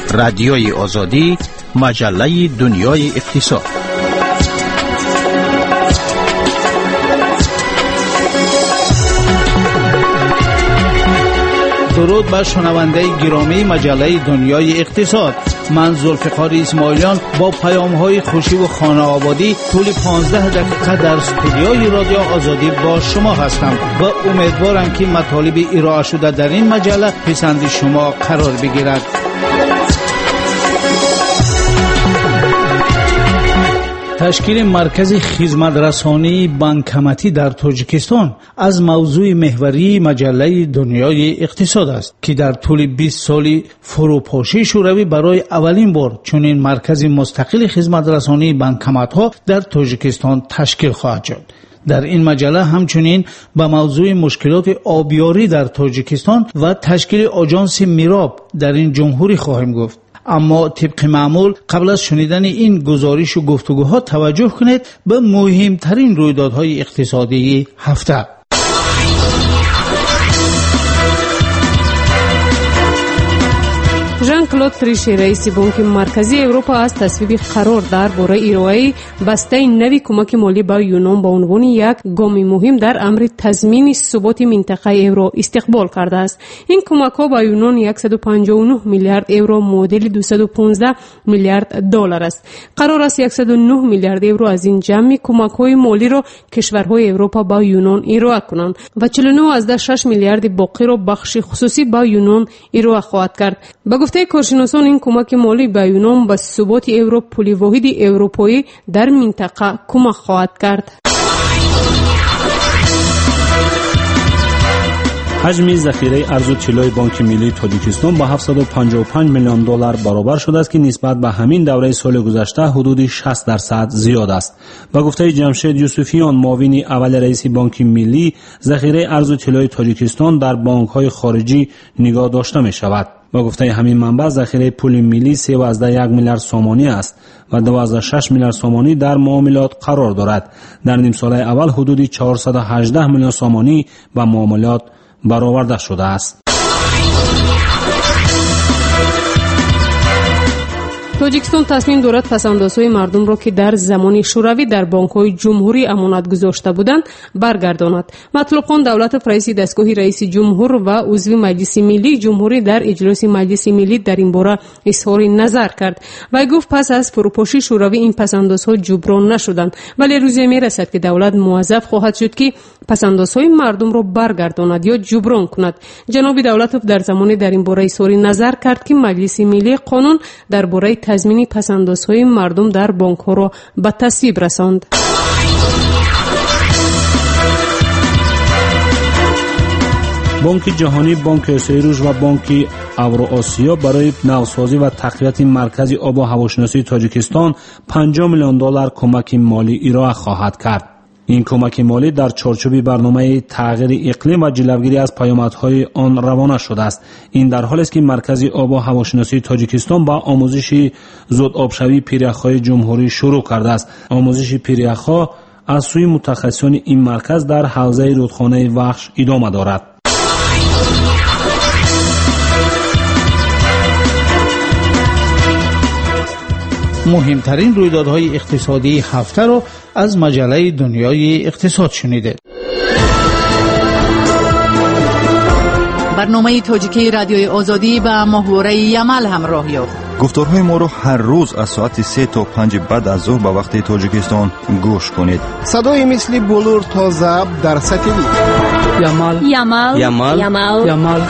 رادیوی آزادی، مجله دنیای اقتصاد. درود بر شنونده گرامی مجله دنیای اقتصاد. من ذوالفقار اسماعیلیان با پیام‌های خوشی و خانه آبادی طول 15 دقیقه در استودیوی رادیو آزادی با شما هستم و امیدوارم که مطالب ارائه شده در این مجله پسند شما قرار بگیرد. تشکیل مرکز خدمترسانی بانکمتی در تاجیکستان از موضوع محوری مجله دنیای اقتصاد است که در طول 20 سال فروپاشی شوروی برای اولین بار چنین مرکز مستقل خدمترسانی بانکمت‌ها در تاجیکستان تشکیل خواهد شد. در این مجله همچنین به موضوع مشکلات آبیاری در تاجیکستان و تشکیل آژانس میراب در این جمهوری خواهیم گفت. اما طبق معمول قبل از شنیدن این گزارش و گفتگوها توجه کنید به مهمترین رویدادهای اقتصادی هفته. ژان کلود تریشی رئیس بانک مرکزی اروپا از تصویب قرار درباره ارائه بسته نوی کمک مالی به یونان به عنوان یک گام مهم در امر تضمین ثبات منطقه اورو استقبال کرده است. این کمک‌ها به یونان 159 میلیارد اورو مدل 215 میلیارد دلار است. قرار است 109 میلیارد اورو از این جمع کمک‌های مالی را کشورهای اروپا به یونان ارائه کنند و 49.6 میلیارد باقی را بخش خصوصی به یونان ارائه خواهد کرد. به گفته کارشناسان این کمک مالی به یونان به ثبات اورو پول واحد اروپایی در منطقه کمک خواهد کرد. حجم ذخیره ارز طلای بانک ملی تاجیکستان با 755 میلیون دلار برابر شده است که نسبت به همین دوره سال گذشته حدود 60% زیاد است. با گفته جمشید یوسفیان معاون اول رئیس بانک ملی، ذخیره ارز طلای تاجیکستان در بانک‌های خارجی نگاه داشته می شود. با گفته همین منبع ذخیره پول ملی 3.1 میلیارد سومانی است و 12.6 میلیارد سومانی در معاملات قرار دارد. در نیم سال اول حدود 418 میلیون سومانی به معاملات برآورده شده است. تاجیکستان تصمیم دارد پس‌اندازهای مردم را که در زمان شوروی در بانک‌های جمهوری امانت گذاشته بودند برگرداند. مطلوب خان دولت رئیس دستگاه رئیس جمهور و عضو مجلس ملی جمهوری در اجلاس مجلس ملی در این باره اظهار نظر کرد و گفت پس از فروپاشی شوروی این پس‌اندازها جبران نشدند، ولی روزی میرسد که دولت موظف خواهد شد که پس‌اندازهای مردم را برگرداند یا جبران کند. جناب دولتوف در زمان در این باره اظهار نظر کرد که مجلس ملی قانون درباره تضمین پس‌اندازهای مردم در بانک‌ها را به تصویب رساند. بانک جهانی، بانک آسیای رشد و بانک اوراسیا برای نوسازی و تقویت مرکز آب و هواشناسی تاجیکستان 50 میلیون دلار کمک مالی ارائه خواهد کرد. این کمک مالی در چارچوب برنامه تغییر اقلیم و جلوگیری از پیامدهای آن روانه شده است. این در حالی است که مرکز آب و هواشناسی تاجیکستان با آموزش زود آبشوی پیریخ‌های جمهوری شروع کرده است. آموزش پیریخ‌ها از سوی متخصصان این مرکز در حوزه رودخانه وخش ادامه دارد. مهمترین رویدادهای اقتصادی هفته را از مجله دنیای اقتصاد شنیدید. برنامه تاجیکی رادیوی آزادی با محوره یمل همراه یافت. گفتارهای ما را هر روز از ساعت 3 تا 5 بعد از ظهر به وقت تاجیکستان گوش کنید. صدای مثل بلور تا ضبط در ساتلیت. یمل.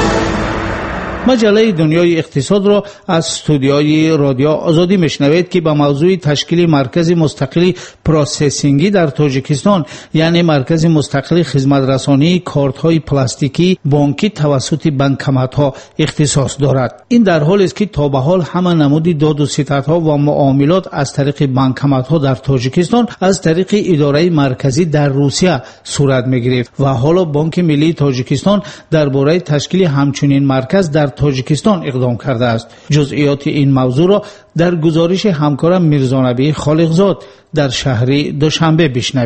مجله دنیای اقتصاد را از استودیوی رادیو آزادی میشنوید که به موضوع تشکیل مرکز مستقل پروسسینگی در تاجیکستان، یعنی مرکز مستقل خدمترسانی کارت‌های پلاستیکی بانکی توسط بانکمت‌ها اختصاص دارد. این در حالی است که تا به حال همه نمود داد و ستدها و معاملات از طریق بانکمت‌ها در تاجیکستان از طریق اداره مرکزی در روسیه صورت می‌گرفت و حالا بانک ملی تاجیکستان درباره تشکیل همچنین مرکز در تاجیکستان اقدام کرده است. جزئیات این موضوع را در گزارش همکارم میرزا نبی خالقزاد در شهر دوشنبه بشنوید.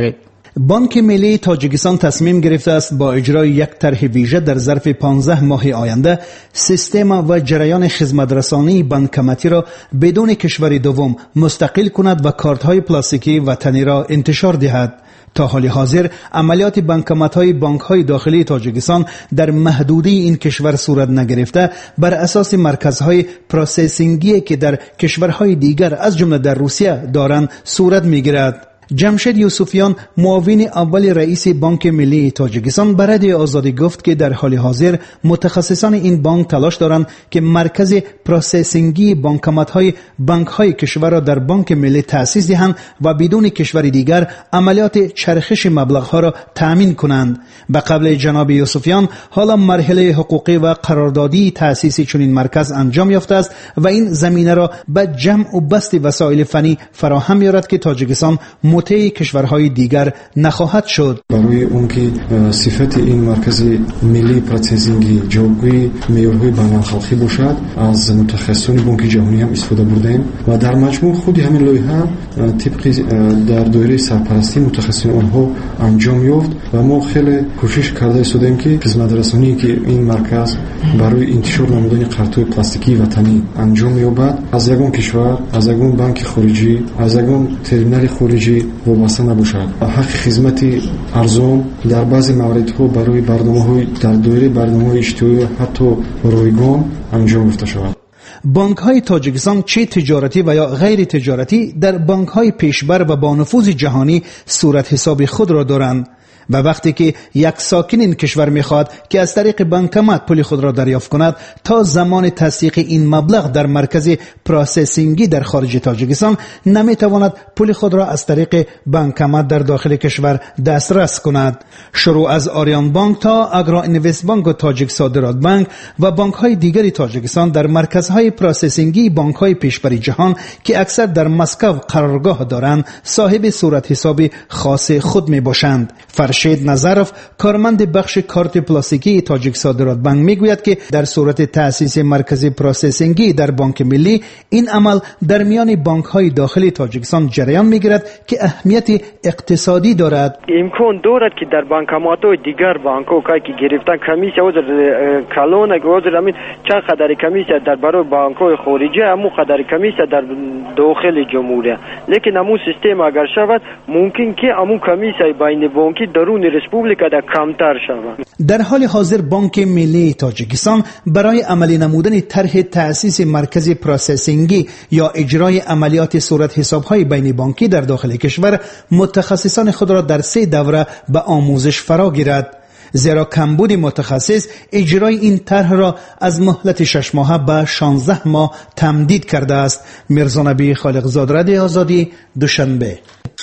بانک ملی تاجیکستان تصمیم گرفته است با اجرای یک طرح ویژه در ظرف 15 ماه آینده سیستم و جریان خدمت‌رسانی بانکمتی را بدون کشور دوم مستقل کند و کارت‌های پلاستیکی وطنی را انتشار دهد. تا حال حاضر عملیات بانکمت‌های بانک‌های داخلی تاجیکستان در محدوده این کشور صورت نگرفته بر اساس مرکزهای پروسسینگی که در کشورهای دیگر از جمله در روسیه دارند صورت می‌گیرد. جمشید یوسفیان معاون اول رئیس بانک ملی تاجیکستان به رادیو آزادی گفت که در حال حاضر متخصصان این بانک تلاش دارند که مرکز پروسسینگی بانکمت‌های بانک‌های کشور را در بانک ملی تأسیس دهند و بدون کشور دیگر عملیات چرخش مبلغ‌ها را تأمین کنند. به قول جناب یوسفیان حالا مرحله حقوقی و قراردادی تأسیس چنین مرکز انجام یافته است و این زمینه را به جمع و بسط وسایل فنی فراهم می‌آورد که تاجیکستان مطیع کشورهای دیگر نخواهد شد. برای اون که صفت این مرکز ملی پروسسینگی جوگوی معیارهای بین‌المللی باشد از متخصصان بانک جهانی هم استفاده بردیم و در مجموع خود همین لایحه طبق در دایره سرپرستی متخصصان آنها انجام یافت و ما خیلی کوشش کرده استادیم که خدمت رسانی که این مرکز برای انتشار نمودن کارت‌های پلاستیکی وطنی انجام یابد از یگان کشور، از یگان بانک خارجی، از یگان ترمینال خارجی وابسته نباشد. حق خدمت ارزان در بعضی موردها برای برنامه‌های در دایره برنامه‌های اجتماعی حتی رایگان انجام یافته شود. بانک‌های تاجیکستان چه تجارتی و یا غیر تجارتی در بانک‌های پیشبر و با نفوذ جهانی صورت حساب خود را دارند. و وقتی که یک ساکن این کشور میخواد که از طریق بانکمت پول خود را دریافت کند تا زمان تصدیق این مبلغ در مرکز پروسسینگی در خارج تاجیکستان نمیتواند پول خود را از طریق بانکمت در داخل کشور دسترس کند. شروع از آریان بانک تا اگرا اینوست بانک و تاجیک صادرات بانک و بانک های دیگری تاجیکستان در مرکزهای پروسسینگی بانک های پیشبری جهان که اکثر در مسکو قرارگاه دارند صاحب صورت حساب خاص خود می باشند. فرشید نظرف کارمند بخش کارت پلاستیکی تاجیک صادرات بانک میگوید که در صورت تأسیس مرکز پروسسینگی در بانک ملی این عمل در میان بانک های داخلی تاجیکستان جریان میگیرد که اهمیت اقتصادی دارد. امکان دارد که در بانکمات‌های دیگر بانک‌ها که گرفتن کمیسیون از کلون گذر همین چند قدر کمیسیون در برای بانک‌های خارجی همون قدر کمیسیون در داخل جمهوریه، لیکن همون سیستم اگر شود ممکن که همون کمیسیون بین بانکی درون ریسپوبلیکا در کمتر شود. در حال حاضر بانک ملی تاجیکستان برای عملی نمودن طرح تأسیس مرکز پروسسینگی یا اجرای عملیات صورت حساب‌های بین بانکی در داخل کشور متخصصان خود را در 3 دوره به آموزش فرا گیرد، زیرا کمبود متخصص اجرای این طرح را از مهلت 6 ماهه به 16 ماه تمدید کرده است. میرزا نبی خالقزاد، رادیو آزادی، دوشنبه.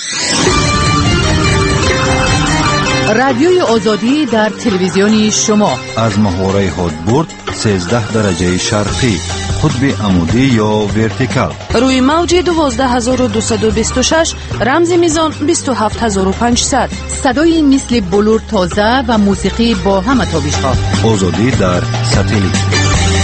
رادیوی آزادی در تلویزیون شما از محوره هادبورد 13 درجه شرقی، قطب عمودی یا ورتیکال، روی موج 12226 رمز میزان 27500. صدای مثل بلور تازه و موسیقی با همه تابش‌ها. آزادی در ساتلیت.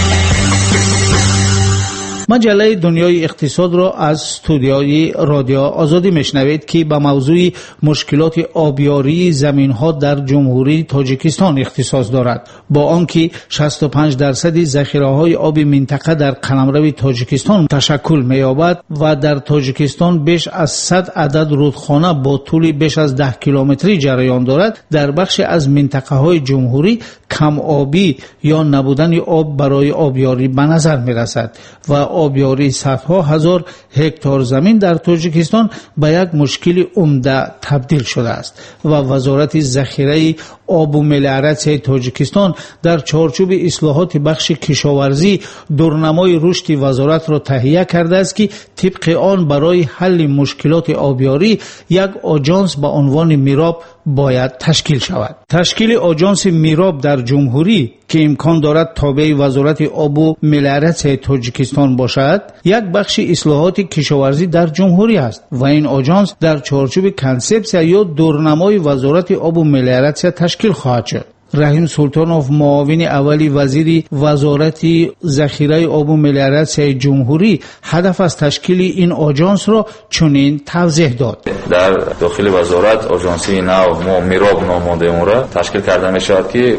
مجله دنیای اقتصاد را از استودیوی رادیو آزادی میشنوید که به موضوع مشکلات آبیاری زمین‌ها در جمهوری تاجیکستان اختصاص دارد. با آنکه 65% ذخیره‌های آب منطقه در قلمرو تاجیکستان تشکل می‌یابد و در تاجیکستان بیش از 100 عدد رودخانه با طول بیش از 10 کیلومتری جریان دارد، در بخش از منطقه‌های جمهوری کم آبی یا نبودن آب برای آبیاری به نظر می‌رسد و آبیاری صدها هزار هکتار زمین در تاجیکستان به یک مشکل عمده تبدیل شده است و وزارت ذخیره آب و ملیارت تاجیکستان در چارچوب اصلاحات بخش کشاورزی دورنمای رشد وزارت را تهیه کرده است که طبق آن برای حل مشکلات آبیاری یک آژانس با عنوان میراب باید تشکیل شود. تشکیل آژانس میراب در جمهوری که امکان دارد تابع وزارت آب و ملیارت تاجیکستان باشد، یک بخش اصلاحات کشاورزی در جمهوری است و این آژانس در چارچوب کنسپسیا یا دورنمای وزارت آب و ملیارت تشکیل خواهد شد. رحیم سلطانوف معاون اولی وزیر وزارت ذخیره آب و ملیاراسیای جمهوری هدف از تشکیل این آژانس را چنین توضیح داد. در داخل وزارت آژانسی نو ما میراب ناماده اون را تشکیل کرده می شود که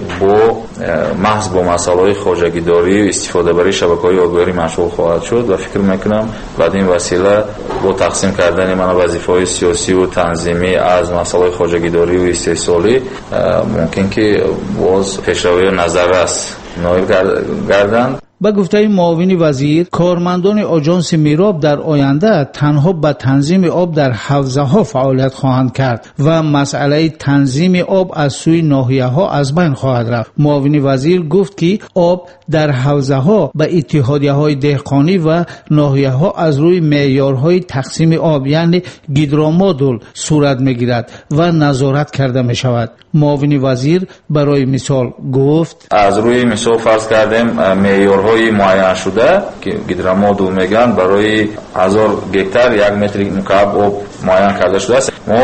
محض با مسائل خواجگیداری و استفاده برای شبکه‌های آبیاری مشغول خواهد شد و فکر میکنم بعد این وسیله با تقسیم کردن من وظیفه‌های سیاسی و تنظیمی از مسائل خواجگیداری و استحصالی ممکن که باز پیشروی نظررس نایل گردند. با گفته معاون وزیر، کارمندان آژانس میراب در آینده تنها به تنظیم آب در حوزه‌ها فعالیت خواهند کرد و مسئله تنظیم آب از سوی ناحیه‌ها از بین خواهد رفت. معاون وزیر گفت که آب در حوزه‌ها به اتحادیه‌های دهقانی و ناحیه‌ها از روی معیارهای تقسیم آب یعنی گیدرومدول صورت می‌گیرد و نظارت کرده می‌شود. معاون وزیر برای مثال گفت از روی مثال فرض کردیم معیارهای معین شده که گیدرومدول میگن برای 1000 گکتار 1 متر مکعب آب معین کرده شده است. ما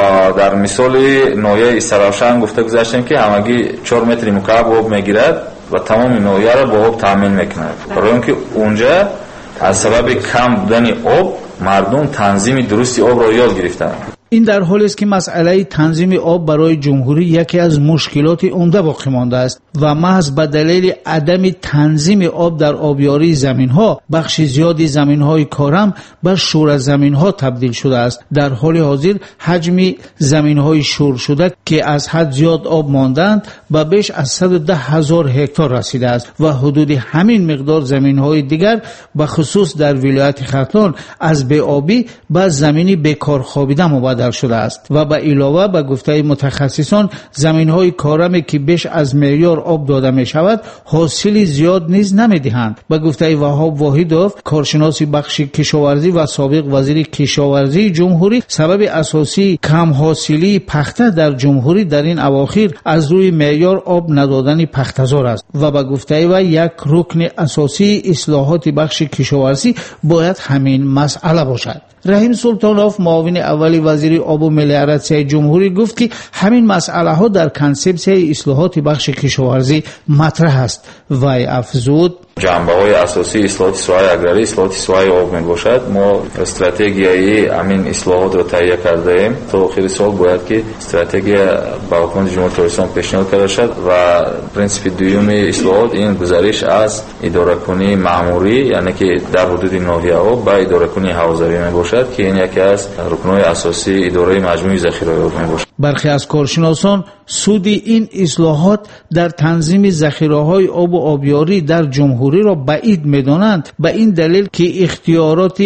در مثال ناحیه سراوشان گفته گذاشتیم که همگی 4 متر مکعب آب میگیرد و تمام ناحیه را با آب تامین میکند. برای اینکه اونجا از سبب کم بودن آب مردم تنظیم درستی آب را یاد گرفتند. این در حالی است که مسئله تنظیم آب برای جمهوری یکی از مشکلات عمده باقی مانده است و محض به دلیل عدم تنظیم آب در آبیاری زمین‌ها بخش زیادی زمین‌های کارم به شور زمین‌ها تبدیل شده است. در حال حاضر حجم زمین‌های شور شده که از حد زیاد آب ماندند به بیش از 110,000 هکتار رسیده است و حدود همین مقدار زمین‌های دیگر به خصوص در ولایت ختلان از بی‌آبی به زمینی بیکار خوابیده مبادل شده است و به علاوه به گفته متخصصان زمین‌های کارمی که بیش از معیار آب داده می شود حاصلی زیاد نیز نمی دهند. به گفته وهاب واحدوف کارشناس بخش کشاورزی و سابق وزیر کشاورزی جمهوری، سبب اساسی کم حاصلی پخته در جمهوری در این اواخر از روی معیار آب ندادن پخته‌زار است و به گفته و یک رکن اساسی اصلاحات بخش کشاورزی باید همین مسئله باشد. رحیم سلطانوف معاون اولی وزیر آب و ملیاراسیای جمهوری گفت که همین مسئله ها در کنسپسیای اصلاحات بخش کشاورزی مطرح است. وی افزود جنبه‌های اساسی اصلاحات سوای اگراری اصلاحات سوای آب میباشد. ما استراتژیایی همین اصلاحات را تهیه کرده ایم. تا آخر سال باید که استراتژی با حکومت جمهوری اسلامی پیشنهاد کرده شد و پرینسیپ دوم اصلاحات این گزارش از اداره کنی مأموری یعنی که در حدود ناحیه‌ها با اداره کنی حوزوی میباشد که این یکی از رکن‌های اساسی اداره مجموعی ذخیره آب میباشد. برخی از کارشناسان سود این اصلاحات در تنظیم ذخیره‌های آب و آبیاری در جمهوری را بعید می‌دانند، به این دلیل که اختیارات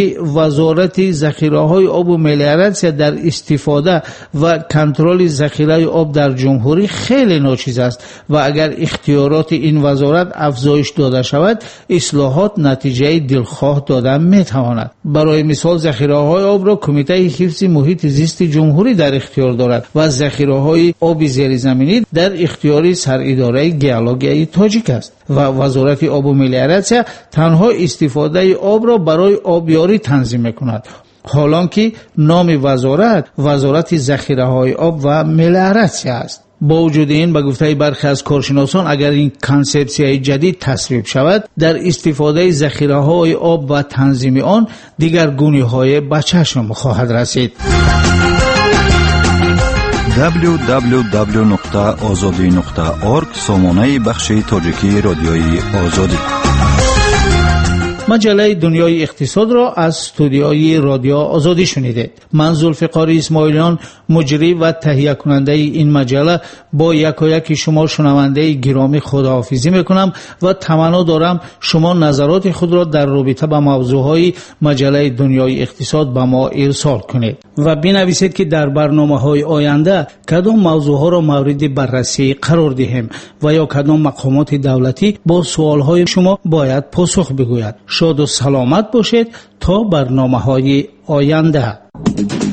وزارت ذخیره‌های آب و ملیاراسیا در استفاده و کنترل ذخیره آب در جمهوری خیلی ناچیز است و اگر اختیارات این وزارت افزایش داده شود اصلاحات نتیجه دلخواه داده می‌تواند. برای مثال ذخیره‌های آب را کمیته حفظ محیط زیست جمهوری در اختیار دارد و ذخیره‌های آب زیرزمینی در اختیار سراداره گیولوژی تاجیک است و وزارت آب و ملیاراسیا تنها استفاده آب را برای آبیاری تنظیم می‌کند، حالانکه نام وزارت ذخیره‌های آب و ملیاراسیا است. با وجود این به گفته برخی از کارشناسان اگر این کانسپسیای جدید تصویب شود در استفاده ذخیره‌های آب و تنظیم آن دیگر گونه‌های به چشم خواهد رسید. www.azadi.org سامانه بخش تاجیکی رادیوی آزادی. مجله دنیای اقتصاد را از استودیوی رادیو آزادی شنیدید. من ذوالفقار اسماعیلیان مجری و تهیه کننده این مجله با یکایک شما شنونده گرامی خداحافظی میکنم و تمنا دارم شما نظرات خود را در رابطه با موضوعهای مجله دنیای اقتصاد به ما ارسال کنید و بنویسید که در برنامه‌های آینده کدام موضوعها را مورد بررسی قرار دهیم و یا کدام مقامات دولتی با سوالهای شما باید پاسخ بگوید. شاد و سلامت باشید تا برنامه‌های آینده.